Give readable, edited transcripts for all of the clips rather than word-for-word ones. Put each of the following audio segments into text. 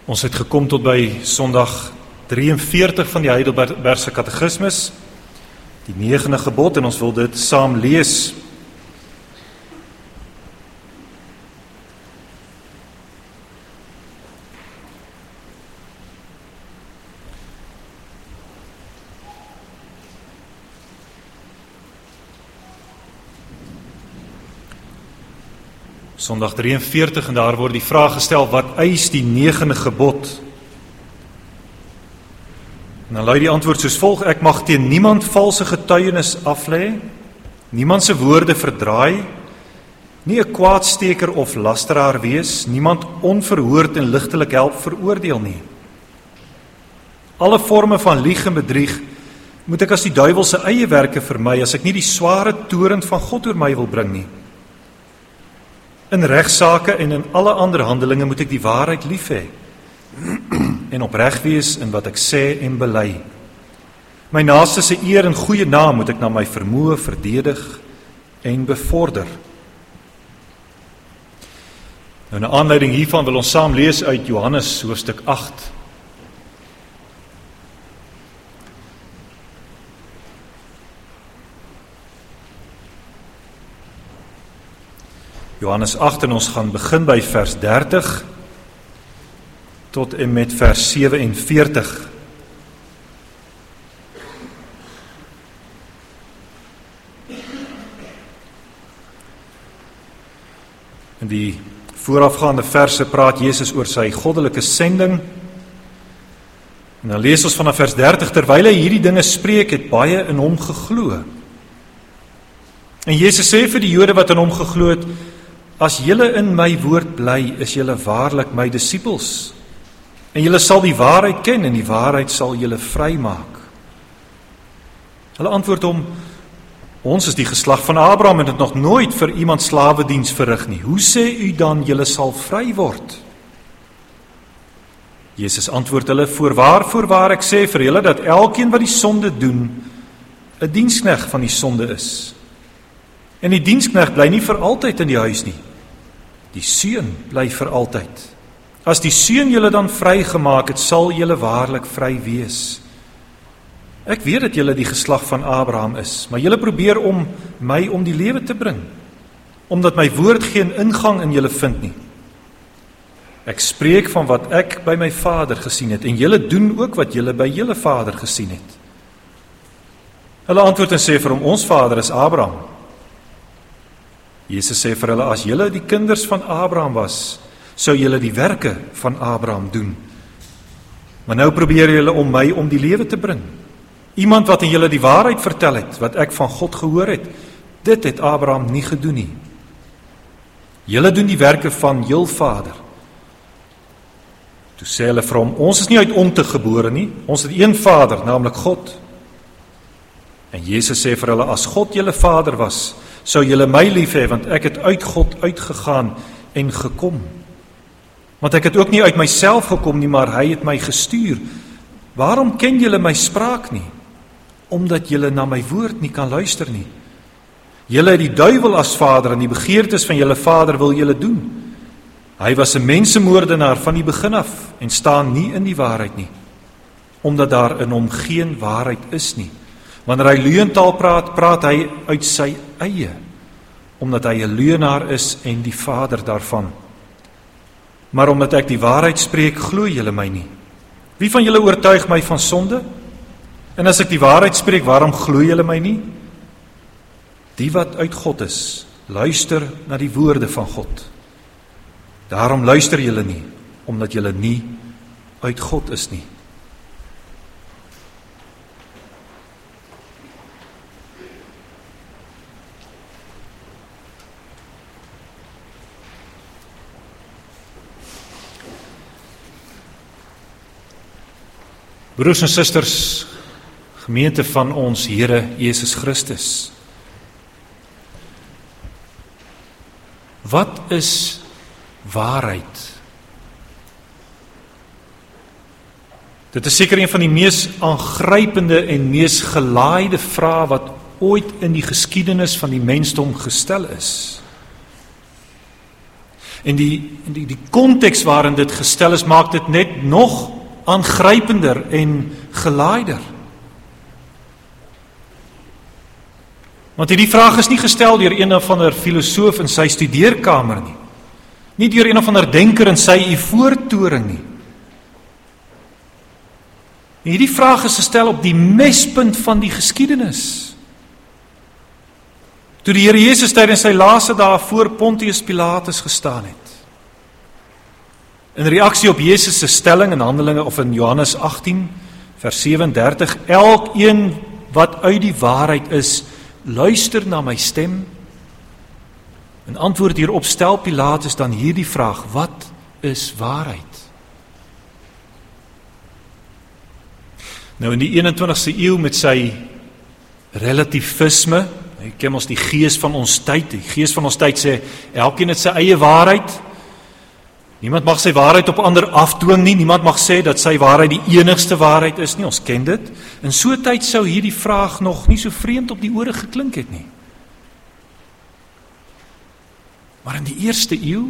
Ons het gekom tot by Sondag 43 van die Heidelbergse Katekismus, die 9de gebod, en ons wil dit saam lees. Sondag 43 en daar word die vraag gestel, wat eis die 9de gebod? En dan lui die antwoord soos volg: ek mag teen niemand valse getuienis aflê, niemand se woorde verdraai, nie 'n kwaadsteker of lasteraar wees, niemand onverhoord en ligtelik help veroordeel nie. Alle forme van lieg en bedrieg moet ek as die duiwel se eie werke vermy, as ek nie die sware toorn van God oor my wil bring nie. In regsaake en in alle ander handelinge moet ek die waarheid lief hê en opreg wees in wat ek sê en bely. My naaste se eer en goeie naam moet ek na my vermoë verdedig en bevorder. Nou, na aanleiding hiervan wil ons saam lees uit Johannes hoofstuk 8. Johannes 8 en ons gaan begin by vers 30 tot en met vers 47. In die voorafgaande verse praat Jesus oor sy goddelike sending. En dan lees ons vanaf vers 30, terwyl hy hierdie dinge spreek, het baie in hom geglo. En Jesus sê vir die Jode wat in hom geglo het: as julle in my woord bly, is julle waarlik my disippels. En julle sal die waarheid ken, en die waarheid sal julle vrymaak. Hulle antwoord hom: ons is die geslag van Abraham en het nog nooit vir iemand slawediens verrig nie. Hoe sê u dan, julle sal vry word? Jesus antwoord hulle: voorwaar ek sê vir julle, dat elkeen wat die sonde doen, 'n diensknegt van die sonde is. En die diensknegt bly nie vir altyd in die huis nie. Die seun bly vir altyd. As die seun julle dan vrygemaak het, sal julle waarlik vry wees. Ek weet dat julle die geslag van Abraham is, maar julle probeer om my om die lewe te bring, omdat my woord geen ingang in julle vind nie. Ek spreek van wat ek by my Vader gesien het, en julle doen ook wat julle by julle vader gesien het. Hulle antwoord en sê vir hom: ons vader is Abraham. Jesus sê vir hulle: as julle die kinders van Abraham was, sou julle die werke van Abraham doen. Maar nou probeer julle om my om die lewe te bring. Iemand wat aan julle die waarheid vertel het, wat ek van God gehoor het, dit het Abraham nie gedoen nie. Julle doen die werke van jul vader. Toe sê hulle vir hom: ons is nie uit ontug gebore nie, ons het een vader, naamlik God. En Jesus sê vir hulle: as God julle vader was, sou julle my lief hê, want ek het uit God uitgegaan en gekom. Want ek het ook nie uit myself gekom nie, maar hy het my gestuur. Waarom ken julle my spraak nie? Omdat julle na my woord nie kan luister nie. Julle het die duiwel as vader, en die begeertes van julle vader wil julle doen. Hy was 'n mensemoordenaar van die begin af, en staan nie in die waarheid nie, omdat daar in hom geen waarheid is nie. Wanneer hy leuntaal praat, praat hy uit sy eie, omdat hy 'n leuenaar is en die vader daarvan. Maar omdat ek die waarheid spreek, glo julle my nie. Wie van julle oortuig my van sonde? En as ek die waarheid spreek, waarom glo julle my nie? Die wat uit God is, luister na die woorde van God. Daarom luister julle nie, omdat julle nie uit God is nie. Broers en susters, gemeente van ons Here Jesus Christus. Wat is waarheid? Dit is seker een van die mees aangrypende en mees gelaaide vrae wat ooit in die geskiedenis van die mensdom gestel is. En die konteks waarin dit gestel is, maak dit net nog aangrypender en gelaaidder. Want hierdie vraag is nie gestel deur een of ander filosoof in sy studeerkamer nie. Nie deur een of ander denker in sy ivoortoring nie. Hierdie vraag is gestel op die mespunt van die geskiedenis. Toe die Here Jesus tydens sy laaste dae voor Pontius Pilatus gestaan het. In reaksie op Jesus se stelling in Handelinge of in Johannes 18 vers 37, elkeen wat uit die waarheid is, luister na my stem. In antwoord hierop stel Pilatus dan hierdie vraag: wat is waarheid? Nou in die 21ste eeu met sy relativisme, hy ken ons die gees van ons tyd. Die gees van ons tyd sê elkeen het sy eie waarheid. Niemand mag sy waarheid op ander afdwing nie. Niemand mag sê dat sy waarheid die enigste waarheid is nie. Ons ken dit. In so 'n tyd sou hierdie vraag nog nie so vreemd op die ore geklink het nie. Maar in die eerste eeu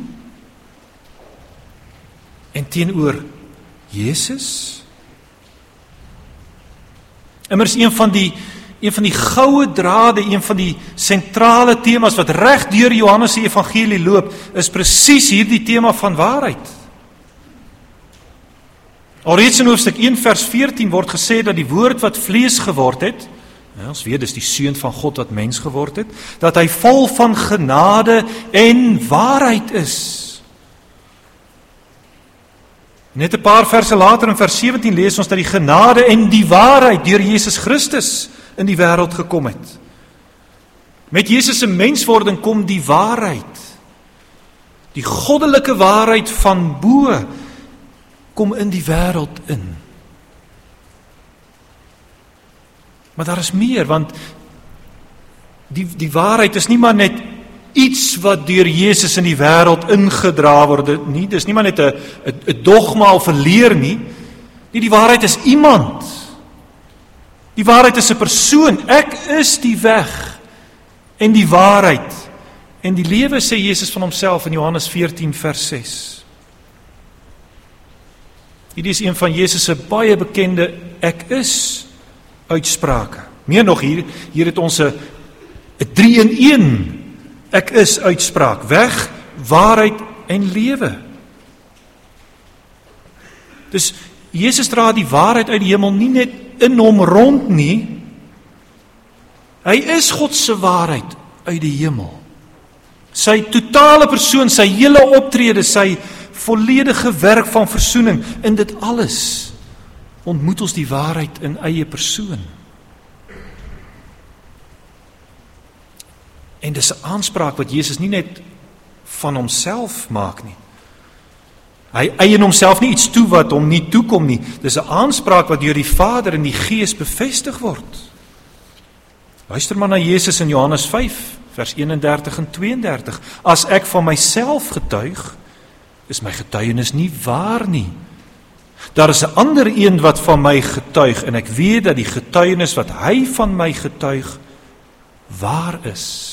en teenoor Jesus, immers een van die goue drade, een van die sentrale temas wat reg deur Johannes se evangelie loop, is presies hierdie tema van waarheid. Alreeds in hoofstuk 1 vers 14 word gesê dat die woord wat vlees geword het, ons weet dis die seun van God wat mens geword het, dat hy vol van genade en waarheid is. Net 'n paar verse later in vers 17 lees ons dat die genade en die waarheid deur Jesus Christus in die wêreld gekom het. Met Jesus se menswording kom die waarheid. Die goddelike waarheid van bo kom in die wêreld in. Maar daar is meer, want die waarheid is nie maar net iets wat deur Jesus in die wêreld ingedra word nie. Dis nie maar net 'n dogma of 'n leer nie. Nee, die waarheid is iemand. Die waarheid is 'n persoon. Ek is die weg en die waarheid en die lewe, sê Jesus van homself in Johannes 14 vers 6. Hierdie is een van Jesus se baie bekende ek is uitsprake. Meer nog, hier het ons 'n 3-in-1 ek is uitspraak. Weg, waarheid en lewe. Dus Jesus dra die waarheid uit die hemel nie net in hom rond nie. Hy is God se waarheid uit die hemel. Sy totale persoon, sy hele optrede, sy volledige werk van versoening, in dit alles ontmoet ons die waarheid in eie persoon. En dis 'n aanspraak wat Jesus nie net van homself maak nie. Hy eien homself nie iets toe wat hom nie toekom nie. Dis 'n aanspraak wat deur die Vader en die Gees bevestig word. Luister maar na Jesus in Johannes 5, vers 31 en 32. As ek van myself getuig, is my getuienis nie waar nie. Daar is 'n ander een wat van my getuig, en ek weet dat die getuienis wat hy van my getuig, waar is.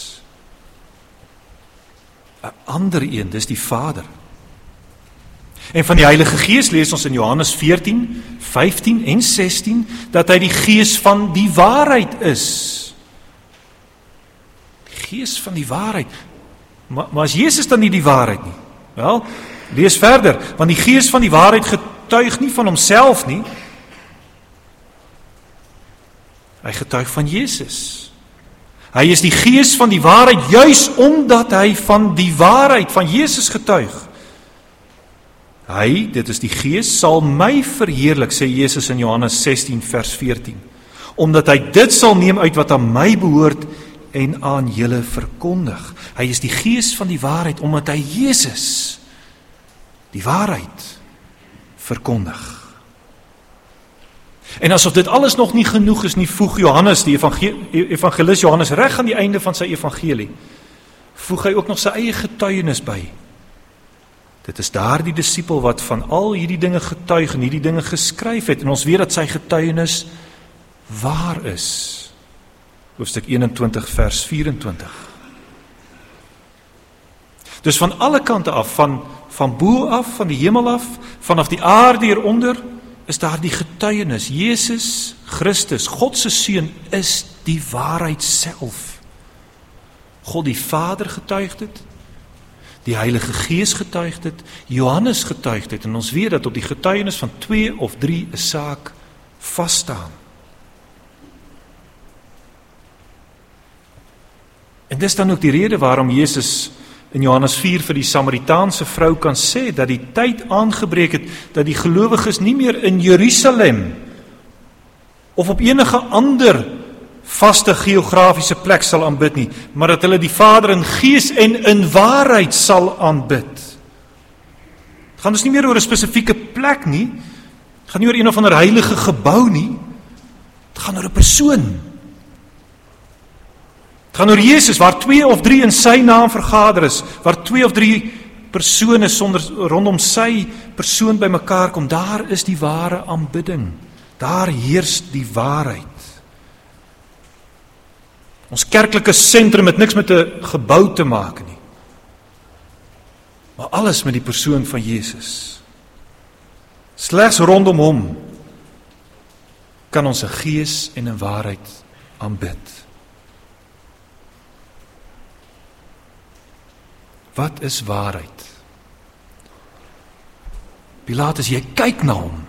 'n ander een, dis die Vader. En van die Heilige Gees lees ons in Johannes 14, 15 en 16, dat hy die Gees van die waarheid is. Die Gees van die waarheid. Maar is Jesus dan nie die waarheid nie? Wel, lees verder, want die Gees van die waarheid getuig nie van homself nie. Hy getuig van Jesus. Hy is die Gees van die waarheid, juis omdat hy van die waarheid van Jesus getuig. Hy, dit is die Gees, sal my verheerlik, sê Jesus in Johannes 16 vers 14, omdat hy dit sal neem uit wat aan my behoort en aan julle verkondig. Hy is die Gees van die waarheid, omdat hy Jesus, die waarheid, verkondig. En asof dit alles nog nie genoeg is nie, voeg Johannes, die evangelis Johannes, reg aan die einde van sy evangelie, voeg hy ook nog sy eie getuienis by. Dit is daardie disipel wat van al hierdie dinge getuig en hierdie dinge geskryf het, en ons weet dat sy getuienis waar is. Hoofstuk 21 vers 24. Dus van alle kante af, van bo af, van die hemel af, vanaf die aarde hieronder, is daar die getuienis. Jesus Christus, God se Seun, is die waarheid self. God die Vader getuig dit, die Heilige Gees getuig dit, Johannes getuig dit, en ons weet dat op die getuienis van 2 of 3 'n saak vasstaan. En dis dan ook die rede waarom Jesus in Johannes 4 vir die Samaritaanse vrou kan sê, dat die tyd aangebreek het, dat die gelowiges nie meer in Jerusalem, of op enige ander vaste geografiese plek sal aanbid nie, maar dat hulle die Vader in gees en in waarheid sal aanbid. Het gaan dus nie meer oor 'n spesifieke plek nie, het gaan nie oor een of ander heilige gebou nie, het gaan oor 'n persoon. Het gaan oor Jesus, waar 2 of 3 in sy naam vergader is, waar 2 of 3 persone rondom sy persoon by mekaar kom, daar is die ware aanbidding, daar heers die waarheid. Ons kerklike sentrum het niks met 'n gebou te maak nie, maar alles met die persoon van Jesus. Slegs rondom hom kan ons 'n gees en 'n waarheid aanbid. Wat is waarheid? Pilatus, jy kyk na hom.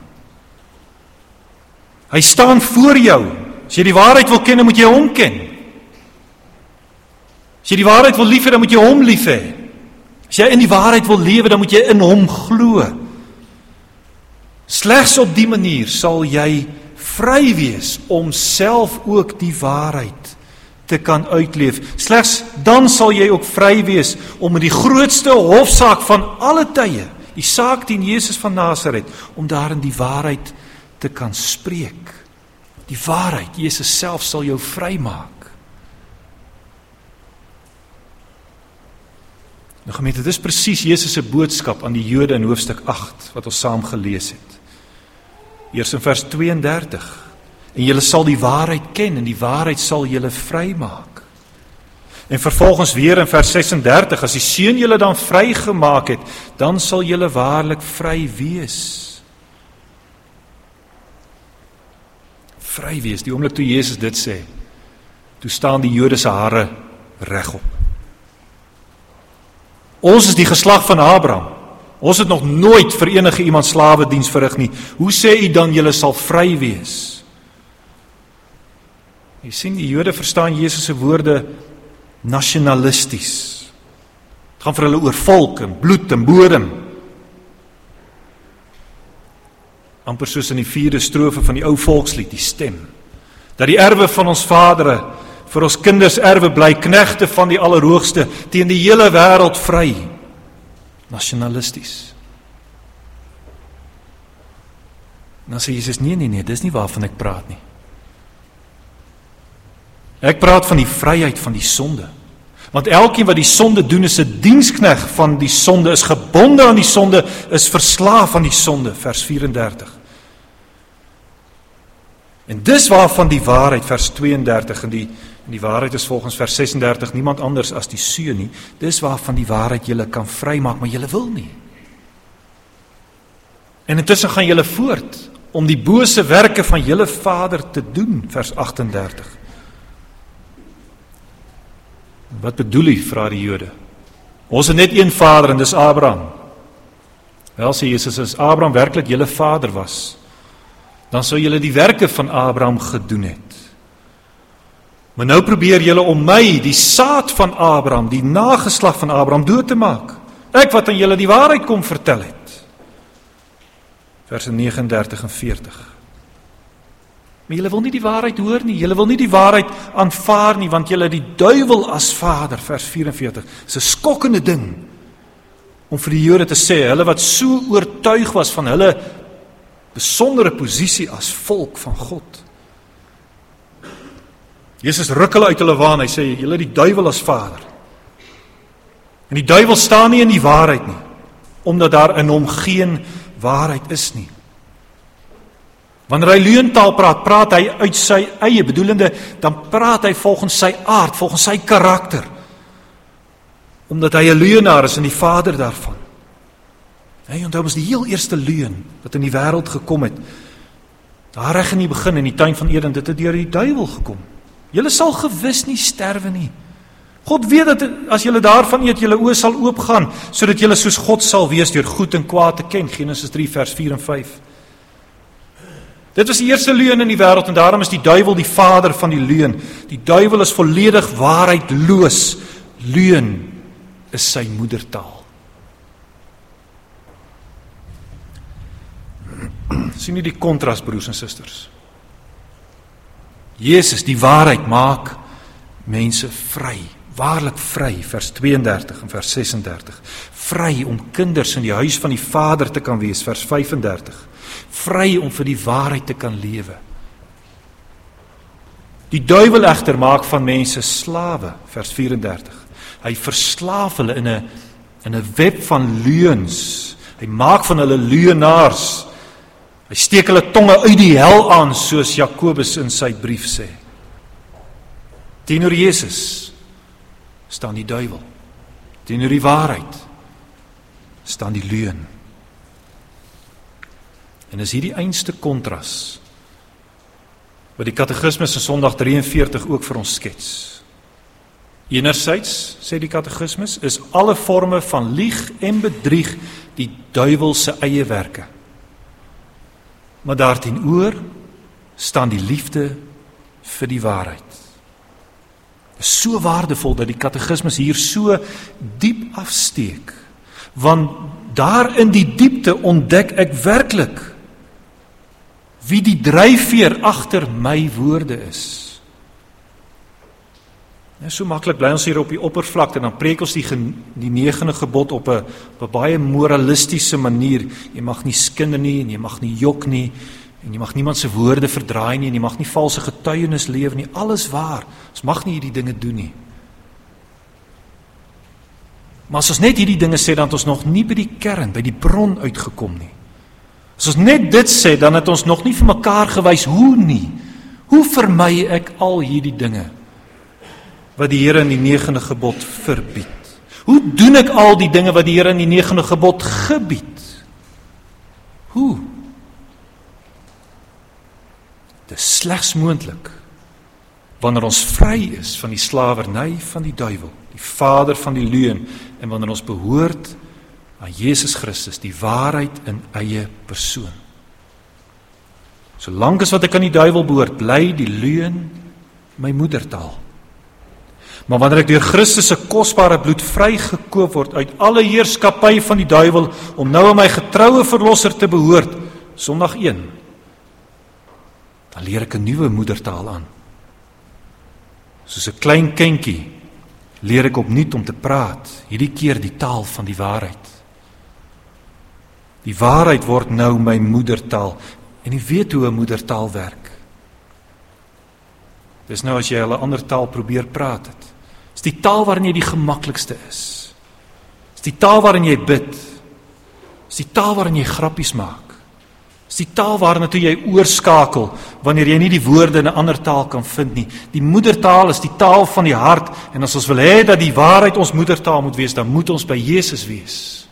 Hy staan voor jou. As jy die waarheid wil ken, dan moet jy hom ken. As jy die waarheid wil lief hê, dan moet jy hom lief hê. As jy in die waarheid wil lewe, dan moet jy in hom glo. Slegs op die manier sal jy vry wees om self ook die waarheid te kan uitleef. Slegs dan sal jy ook vry wees om in die grootste hofsaak van alle tye, die saak teen Jesus van Nasaret, om daarin die waarheid te kan spreek. Die waarheid, Jesus self sal jou vrymaak. Nou gemeente, dit is presies Jesus se boodskap aan die Jode in hoofstuk 8, wat ons saam gelees het. Eers in vers 32. En julle sal die waarheid ken, en die waarheid sal julle vrymaak. En vervolgens weer in vers 36, as die Seun julle dan vrygemaak het, dan sal julle waarlik vry wees. Vry wees, die oomblik toe Jesus dit sê, toe staan die Jode se hare regop. Ons is die geslag van Abraham. Ons het nog nooit vir enige iemand slawediens verrig nie. Hoe sê u dan julle sal vry wees? Jy sien, die Jode verstaan Jesus se woorde nasionalisties. Het gaan vir hulle oor volk en bloed en bodem. Amper soos in die 4de strofe van die ou volkslied, die stem. Dat die erwe van ons vadere vir ons kinders erwe bly, knegte van die Allerhoogste, teen die hele wêreld vry. Nasionalisties. En dan sê Jesus, nee, dis nie waarvan ek praat nie. Ek praat van die vryheid van die sonde. Want elkeen wat die sonde doen is 'n dienskneg van die sonde, is gebonde aan die sonde, is verslaaf aan die sonde, vers 34. En dis waarvan die waarheid, vers 32, en die waarheid is volgens vers 36, niemand anders as die Seun nie, dis waarvan die waarheid julle kan vrymaak, maar julle wil nie. En intussen gaan julle voort, om die bose werke van julle vader te doen, vers 38. Wat bedoel hy, vra die Jode? Ons het net een vader en dis Abraham. Wel, sê Jesus, as Abraham werklik julle vader was, dan sou julle die werke van Abraham gedoen het. Maar nou probeer julle om my, die saad van Abraham, die nageslag van Abraham, dood te maak. Ek wat aan julle die waarheid kom vertel het. Verse 39 en 40. Maar julle wil nie die waarheid hoor nie, julle wil nie die waarheid aanvaar nie, want julle die duiwel as vader, vers 44. Dis 'n skokkende ding, om vir die Jode te sê, hulle wat so oortuig was van hulle besondere posisie as volk van God. Jesus ruk hulle uit hulle waan, hy sê, julle die duiwel as vader. En die duiwel staan nie in die waarheid nie, omdat daar in hom geen waarheid is nie. Wanneer hy leuntaal praat, praat hy uit sy eie bedoelende, dan praat hy volgens sy aard, volgens sy karakter. omdat hy 'n leienaar is en die vader daarvan. Hy onthou ons die heel eerste leuen wat in die wêreld gekom het. Daar reg in die begin in die tuin van Eden, dit het deur die duiwel gekom. Julle sal gewis nie sterwe nie. God weet dat as julle daarvan eet, julle oë sal oopgaan, sodat julle soos God sal wees deur goed en kwaad te ken. Genesis 3 vers 4 en 5. Dit was die eerste leuen in die wêreld en daarom is die duiwel die vader van die leuen. Die duiwel is volledig waarheidloos. Leuen is sy moedertaal. Sien jy die kontras, broers en susters? Jesus, die waarheid, maak mense vry. Waarlik vry, vers 32 en vers 36. Vry om kinders in die huis van die Vader te kan wees, vers 35. Vry om vir die waarheid te kan lewe. Die duiwel egter maak van mense slawe, vers 34. Hy verslaaf hulle in 'n web van leuns. Hy maak van hulle leienaars. Hy steek hulle tonge uit die hel aan, soos Jakobus in sy brief sê. Teenoor Jesus staan die duiwel. Teenoor die waarheid staan die leuen. En is hierdie einste kontras wat die Katekismus in Sondag 43 ook vir ons skets. Enerzijds, sê die Katekismus, is alle forme van lieg en bedrieg die duiwel se eie werke. Maar daarteenoor staan die liefde vir die waarheid. Dit is so waardevol dat die Katekismus hier so diep afsteek, want daar in die diepte ontdek ek werklik wie die dryfveer agter my woorde is. So maklik bly ons hier op die oppervlakte en dan preek ons die 9de gebod op 'n baie moralistiese manier. Jy mag nie skinde nie en jy mag nie jok nie en jy mag niemand se woorde verdraai nie en jy mag nie valse getuienis lewer nie. Alles waar. Ons mag nie hierdie dinge doen nie. Maar as ons net hierdie dinge sê, dan het ons nog nie by die kern, by die bron uitgekom nie. As ons net dit sê, dan het ons nog nie vir mekaar gewys hoe nie. Hoe vermy ek al hierdie dinge wat die Here in die 9de gebod verbied? Hoe doen ek al die dinge wat die Here in die 9de gebod gebied? Hoe? Dit is slegs moontlik wanneer ons vry is van die slawerny van die duiwel, die vader van die leuen, en wanneer ons behoort aan Jesus Christus, die waarheid in eie persoon. Solank as wat ek aan die duiwel behoort, bly die leuen my moedertaal. Maar wanneer ek deur Christus se kosbare bloed vrygekoop word uit alle heerskappy van die duiwel om nou aan my getroue verlosser te behoort, Sondag 1, dan leer ek 'n nuwe moedertaal aan. Soos 'n klein kindjie leer ek opnuut om te praat, hierdie keer die taal van die waarheid. Die waarheid word nou my moedertaal, en jy weet hoe 'n moedertaal werk. Dis nou as jy 'n ander taal probeer praat het. Dis die taal waarin jy die gemaklikste is. Dis die taal waarin jy bid. Dis die taal waarin jy grappies maak. Dis die taal waarna toe jy oorskakel wanneer jy nie die woorde in 'n ander taal kan vind nie. Die moedertaal is die taal van die hart, en as ons wil hê dat die waarheid ons moedertaal moet wees, dan moet ons by Jesus wees.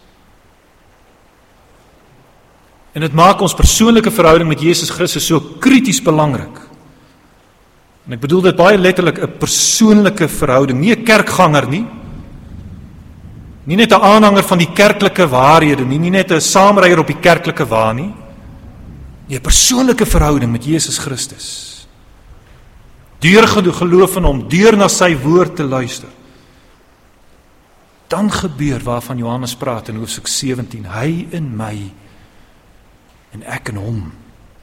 En dit maak ons persoonlike verhouding met Jesus Christus so krities belangrik. En ek bedoel dit baie letterlik 'n persoonlike verhouding, nie 'n kerkganger nie. Nie net 'n aanhanger van die kerklike waarhede nie, nie net 'n saamryer op die kerklike wa nie. Nie, 'n persoonlike verhouding met Jesus Christus. Deur geloof in hom, deur na sy woord te luister. Dan gebeur waarvan Johannes praat in hoofstuk 17, hy in my en ek in hom.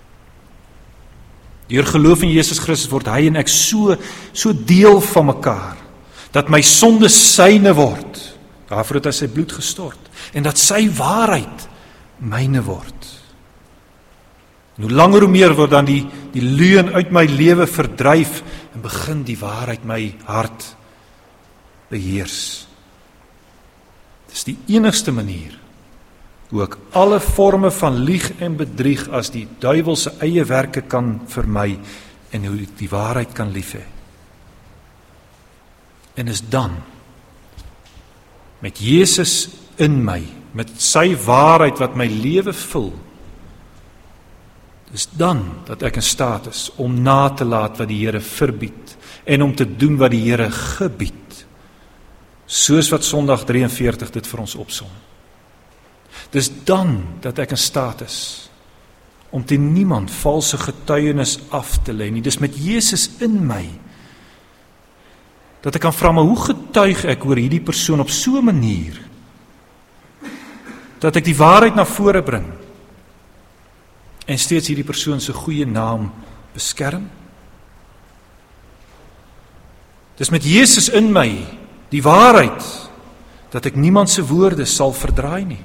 Deur geloof in Jesus Christus word hy en ek so deel van mekaar, dat my sonde syne word, daarvoor het hy sy bloed gestort, en dat sy waarheid myne word. En hoe langer hoe meer word dan die leuen uit my lewe verdryf, en begin die waarheid my hart beheers. Dit is die enigste manier hoe ek alle forme van lieg en bedrieg as die duiwel se eie werke kan vermy, en hoe ek die waarheid kan lief hê. En is dan met Jesus in my, met sy waarheid wat my lewe vul, dis dan dat ek in staat is om na te laat wat die Here verbied en om te doen wat die Here gebied, soos wat Sondag 43 dit vir ons opsom. Dis dan dat ek in staat is om teen niemand valse getuienis af te lê nie. Dis met Jesus in my dat ek kan vra, maar hoe getuig ek oor hierdie persoon op so 'n manier dat ek die waarheid na vore bring en steeds hierdie persoon se goeie naam beskerm? Dis met Jesus in my, die waarheid, dat ek niemand se woorde sal verdraai nie.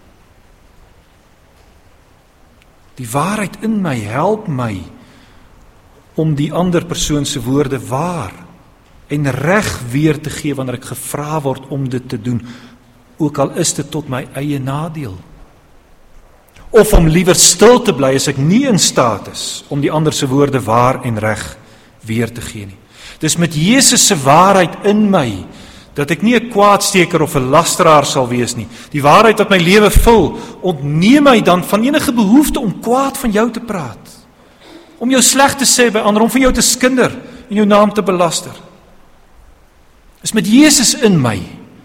Die waarheid in my help my om die ander persoon se woorde waar en reg weer te gee wanneer ek gevra word om dit te doen, ook al is dit tot my eie nadeel. Of om liewer stil te bly as ek nie in staat is om die ander se woorde waar en reg weer te gee nie. Dis met Jesus se waarheid in my dat ek nie 'n kwaadsteker of 'n lasteraar sal wees nie. Die waarheid wat my lewe vul, ontneem my dan van enige behoefte om kwaad van jou te praat, om jou sleg te sê by ander, om van jou te skinder en jou naam te belaster. Dis met Jesus in my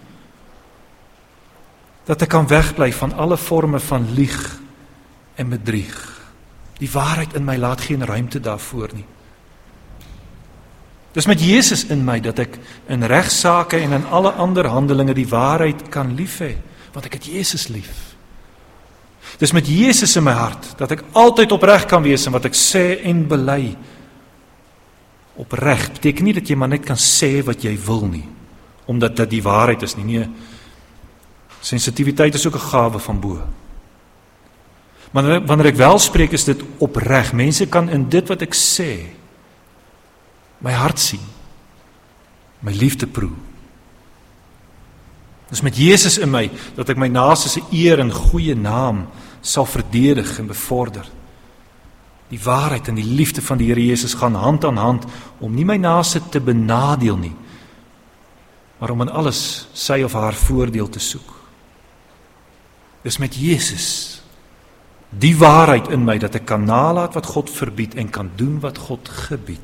dat ek kan wegbly van alle forme van lieg en bedrieg. Die waarheid in my laat geen ruimte daarvoor nie. Dis met Jesus in my dat ek in regsaake en in alle ander handelinge die waarheid kan lief hê, want ek het Jesus lief. Dis met Jesus in my hart dat ek altyd opreg kan wees in wat ek sê en bely. Opreg beteken nie dat jy maar net kan sê wat jy wil nie, omdat dit die waarheid is nie. Nee, sensitiwiteit is ook 'n gawe van bo. Maar wanneer ek wel spreek, is dit opreg. Mense kan in dit wat ek sê my hart sien, my liefde proe. Dis met Jesus in my dat ek my naaste se eer en goeie naam sal verdedig en bevorder. Die waarheid en die liefde van die Here Jesus gaan hand aan hand om nie my naaste te benadeel nie, maar om in alles sy of haar voordeel te soek. Dis met Jesus, die waarheid in my, dat ek kan nalat wat God verbied en kan doen wat God gebied.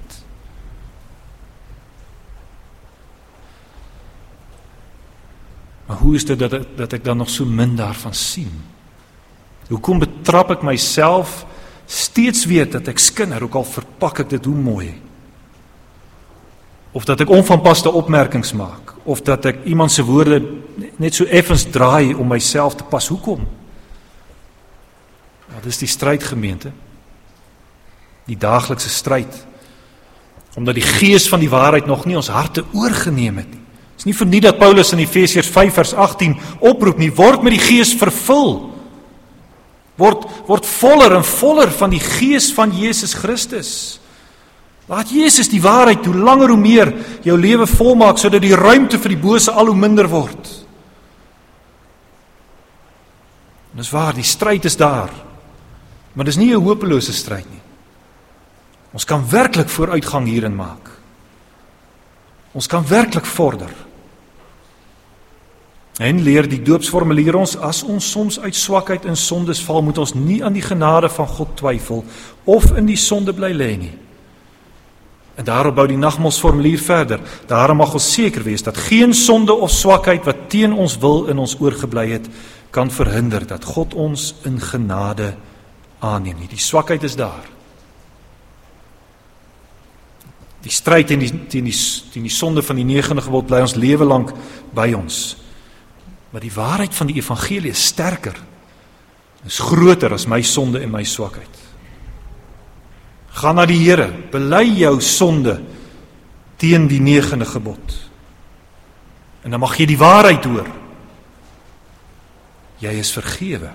Maar hoe is dit dat ek dan nog so min daarvan sien? Hoekom betrap ek myself steeds weer dat ek skinder, ook al verpak ek dit hoe mooi? Of dat ek onvanpaste opmerkings maak, of dat ek iemand se woorde net so effens draai om myself te pas. Hoekom? Ja, dis die stryd, gemeente. Die daaglikse stryd. Omdat die gees van die waarheid nog nie ons harte oorgeneem het nie. Het is nie vir nie dat Paulus in Efesiërs 5 vers 18 oproep nie, word met die gees vervul. Word voller en voller van die gees van Jesus Christus. Laat Jesus die waarheid hoe langer hoe meer jou lewe volmaak, sodat die ruimte vir die bose al hoe minder word. En dis waar, die stryd is daar, maar dis nie 'n hopelose stryd nie. Ons kan werklik vooruitgang hierin maak. Ons kan werklik vorder. En leer die doopsformulier ons, as ons soms uit swakheid en sondes val, moet ons nie aan die genade van God twyfel, of in die sonde bly lê nie. En daarop bou die nagmaalsformulier verder. Daarom mag ons seker wees dat geen sonde of swakheid wat teen ons wil in ons oorgebly het, kan verhinder dat God ons in genade aanneem nie. Die swakheid is daar. Die stryd teen die sonde van die 9de gebod bly ons lewe lank by ons. Maar die waarheid van die evangelie is sterker, is groter as my sonde en my swakheid. Gaan na die Here, bely jou sonde teen die 9de gebod. En dan mag jy die waarheid hoor. Jy is vergewe.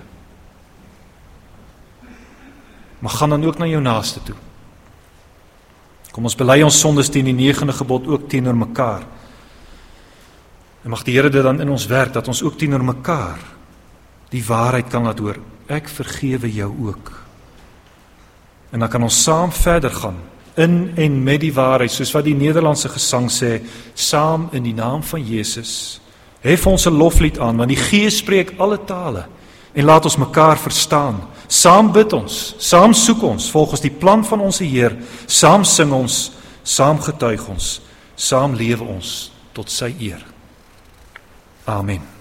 Maar gaan dan ook na jou naaste toe. Kom ons bely ons sondes teen die 9de gebod ook teenoor mekaar. En mag die Here dit dan in ons werk, dat ons ook teenoor mekaar die waarheid kan laat hoor. Ek vergewe jou ook. En dan kan ons saam verder gaan, in en met die waarheid, soos wat die Nederlandse gesang sê, saam in die naam van Jesus, Hef ons 'n loflied aan, want die Gees spreek alle tale en laat ons mekaar verstaan. Saam bid ons, saam soek ons, volgens die plan van ons Heer, saam sing ons, saam getuig ons, saam lewe ons tot sy eer. Amen.